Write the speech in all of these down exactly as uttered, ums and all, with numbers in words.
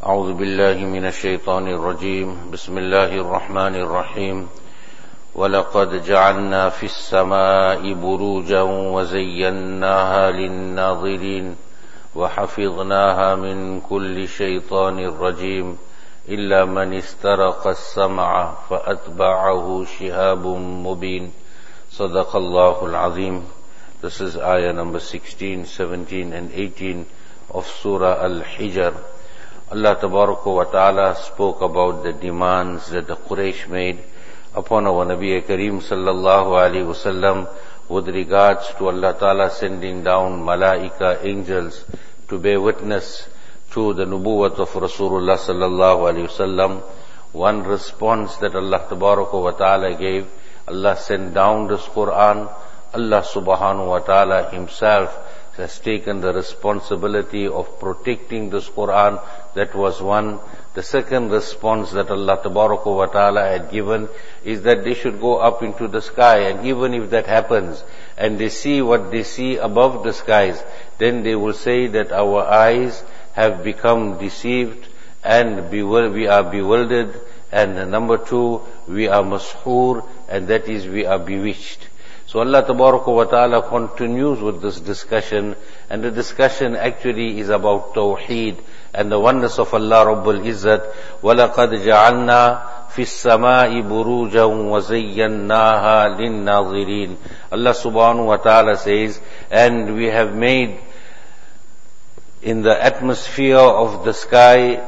أعوذ بالله من الشيطان الرجيم بسم الله الرحمن الرحيم ولقد جعلنا في السماء بروجا وزيناها للناظرين وحفظناها من كل شيطان رجيم إلا من استرق السمع فأتبعه شهاب مبين صدق الله العظيم. This is ayah number sixteen, seventeen and eighteen of Surah Al-Hijr. Allah Tabaraka wa Ta'ala spoke about the demands that the Quraysh made upon our Nabi Kareem sallallahu alayhi wasallam with regards to Allah Ta'ala sending down malaika, angels, to bear witness to the nubuwwat of Rasulullah sallallahu alayhi wasallam. One response that Allah Tabaraka wa Ta'ala gave, Allah sent down this Quran. Allah subhanahu wa ta'ala himself has taken the responsibility of protecting this Quran. That was one. The second response that Allah Tabaraka wa Ta'ala had given is that they should go up into the sky, and even if that happens and they see what they see above the skies, then they will say that our eyes have become deceived and we are bewildered, and number two, we are mashhur, and that is we are bewitched. So Allah Tabaraka wa Ta'ala continues with this discussion, and the discussion actually is about Tawheed and the oneness of Allah Rabbul Izzat. وَلَقَدْ جَعَلْنَا فِي السَّمَاءِ بُرُوجًا وَزَيَّنَّاهَا لِلنَّاظِرِينَ. Allah Subhanahu wa Ta'ala says, and we have made in the atmosphere of the sky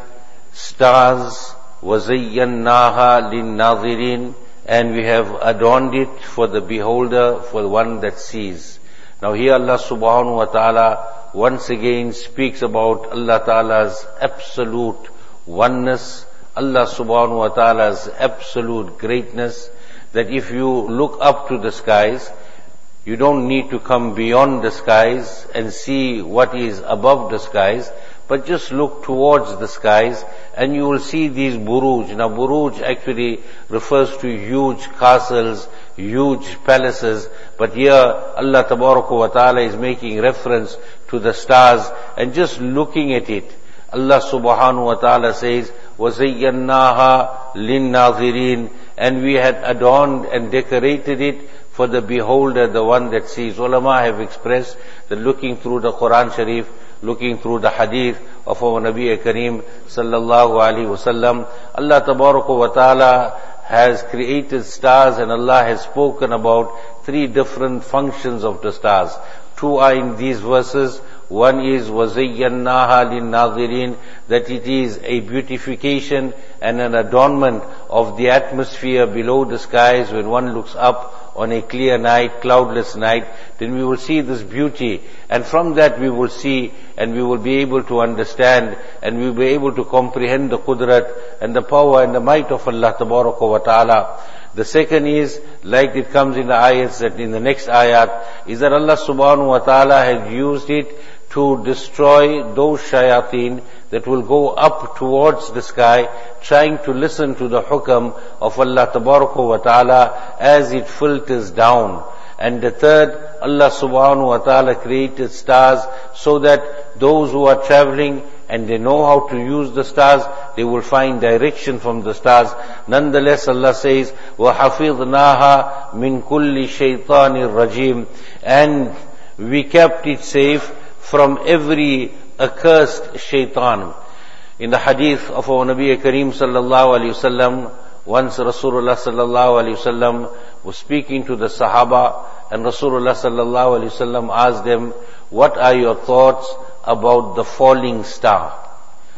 stars, وَزَيَّنَّاهَا لِلنَّاظِرِينَ, and we have adorned it for the beholder, for the one that sees. Now here Allah subhanahu wa ta'ala once again speaks about Allah ta'ala's absolute oneness, Allah subhanahu wa ta'ala's absolute greatness, that if you look up to the skies, you don't need to come beyond the skies and see what is above the skies, but just look towards the skies and you will see these buruj. Now buruj actually refers to huge castles, huge palaces, but here Allah Tabaraka wa Ta'ala is making reference to the stars, and just looking at it, Allah Subhanahu wa Ta'ala says, وَزَيَّنَّاهَا لِلنَّاظِرِينَ, and we had adorned and decorated it for the beholder, the one that sees. Ulama have expressed that looking through the Quran Sharif, looking through the hadith of our Nabi Kareem sallallahu alaihi wasallam, Allah Tabaraka wa Ta'ala has created stars, and Allah has spoken about three different functions of the stars. Two are in these verses. One is وَزَيَّنَّاهَا لِلنَّاظِرِينَ, that it is a beautification and an adornment of the atmosphere below the skies. When one looks up on a clear night, cloudless night, then we will see this beauty, and from that we will see and we will be able to understand and we will be able to comprehend the qudrat and the power and the might of Allah Tabaraka wa Ta'ala. The second is, like it comes in the ayats, that in the next ayat, is that Allah Subhanahu wa Ta'ala has used it to destroy those shayateen that will go up towards the sky, trying to listen to the hukam of Allah Tabaraka wa Ta'ala as it filters down. And the third, Allah Subhanahu wa Ta'ala created stars so that those who are traveling and they know how to use the stars, they will find direction from the stars. Nonetheless, Allah says, وَحَفِظْنَاهَا مِنْ كُلِّ شَيْطَانٍ رَجِيمٍ, and we kept it safe from every accursed shaitan. In the hadith of our Nabi Kareem sallallahu alayhi wasallam, once Rasulullah sallallahu alayhi wasallam was speaking to the Sahaba, and Rasulullah sallallahu alayhi wasallam asked them, what are your thoughts about the falling star?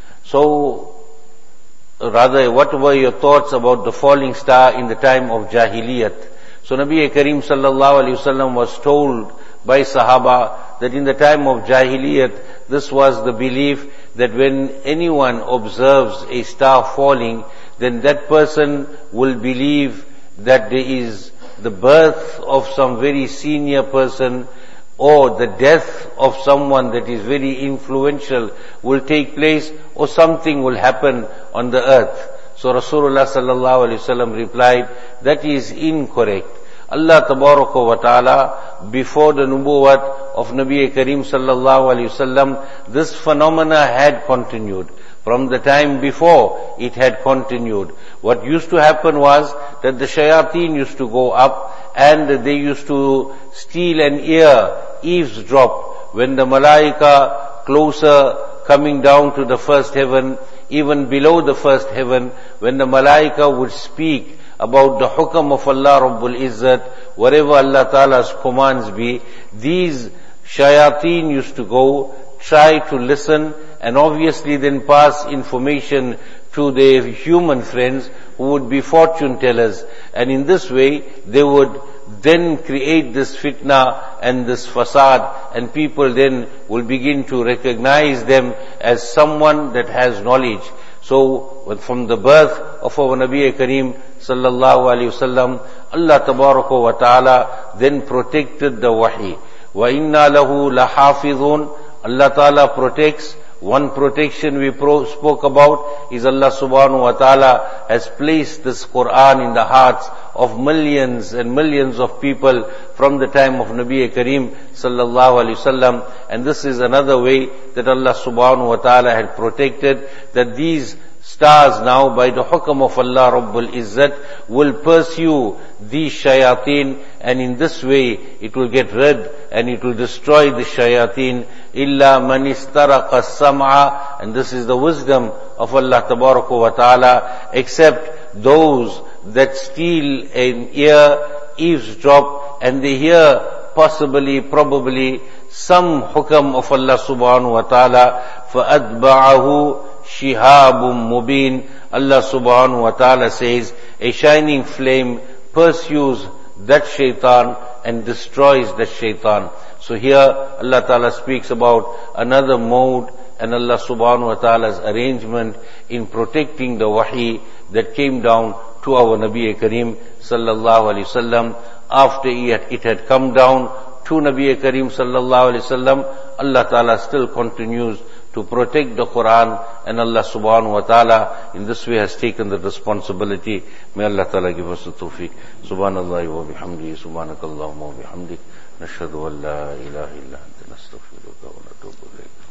So, rather, what were your thoughts about the falling star in the time of Jahiliyat? So Nabi Kareem sallallahu alayhi wasallam was told by Sahaba that in the time of Jahiliyat, this was the belief that when anyone observes a star falling, then that person will believe that there is the birth of some very senior person, or the death of someone that is very influential will take place, or something will happen on the earth. So Rasulullah sallallahu alaihi wasallam replied, that is incorrect. Allah Tabaraka wa Ta'ala, before the nubuwwat of Nabi Kareem sallallahu alaihi wasallam, this phenomena had continued. From the time before, it had continued. What used to happen was that the shayateen used to go up and they used to steal an ear, eavesdrop, when the malaika closer coming down to the first heaven, even below the first heaven, when the malaika would speak about the hukam of Allah Rabbul Izzat, whatever Allah Ta'ala's commands be, these shayateen used to go, try to listen, and obviously then pass information to their human friends who would be fortune tellers. And in this way, they would then create this fitna and this fasad, and people then will begin to recognize them as someone that has knowledge. So, from the birth of our Nabi Kareem sallallahu alayhi wasallam, Allah tabaraka wa ta'ala then protected the wahi. Wa inna lahu lahafidhun. Allah Ta'ala protects. One protection we pro- spoke about is Allah subhanahu wa ta'ala has placed this Quran in the hearts of millions and millions of people from the time of Nabi Kareem sallallahu alayhi wasallam. And this is another way that Allah subhanahu wa ta'ala had protected, that these stars now, by the hukam of Allah Rabbul Izzat, will pursue these shayateen, and in this way it will get rid and it will destroy the shayateen. Illa man istaraqa sam'a, and this is the wisdom of Allah Tabaraka wa Ta'ala, except those that steal an ear, eavesdrop, and they hear possibly, probably some hukam of Allah Subhanahu wa Ta'ala. فَأَتْبَعَهُ shihabum mubin. Allah subhanahu wa ta'ala says, a shining flame pursues that shaitan and destroys that shaitan. So here Allah ta'ala speaks about another mode and Allah subhanahu wa ta'ala's arrangement in protecting the wahi that came down to our Nabi Kareem sallallahu alayhi wasallam. After it had come down to Nabi Kareem sallallahu alayhi wasallam, Allah ta'ala still continues to protect the Quran, and Allah subhanahu wa ta'ala in this way has taken the responsibility. May Allah ta'ala give us the tawfiq. Subhanallah wa bihamdihi, subhanakallahumma wa bihamdik, nashhadu an la ilaha illa anta nastaghfiruka wa natubu ilayk.